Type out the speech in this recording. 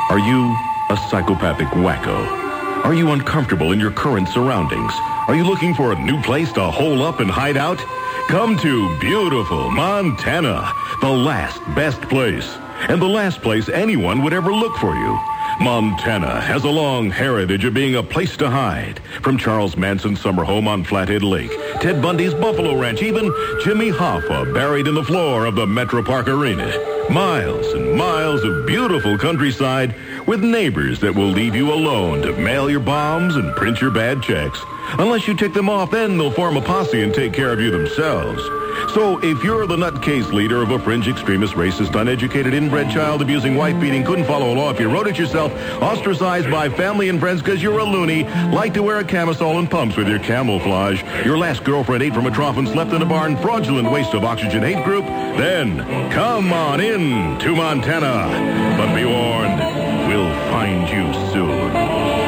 Are you a psychopathic wacko? Are you uncomfortable in your current surroundings? Are you looking for a new place to hole up and hide out? Come to beautiful Montana, the last best place, and the last place anyone would ever look for you. Montana has a long heritage of being a place to hide. From Charles Manson's summer home on Flathead Lake, Ted Bundy's Buffalo Ranch, even Jimmy Hoffa buried in the floor of the Metro Park Arena. Miles and miles of beautiful countryside with neighbors that will leave you alone to mail your bombs and print your bad checks. Unless you tick them off, then they'll form a posse and take care of you themselves. So if you're the nutcase leader of a fringe extremist, racist, uneducated, inbred, child-abusing, wife-beating, couldn't follow a law if you wrote it yourself, ostracized by family and friends because you're a loony, like to wear a camisole and pumps with your camouflage, your last girlfriend ate from a trough and slept in a barn, fraudulent waste of oxygen hate group, then come on in to Montana. But be warned, we'll find you soon.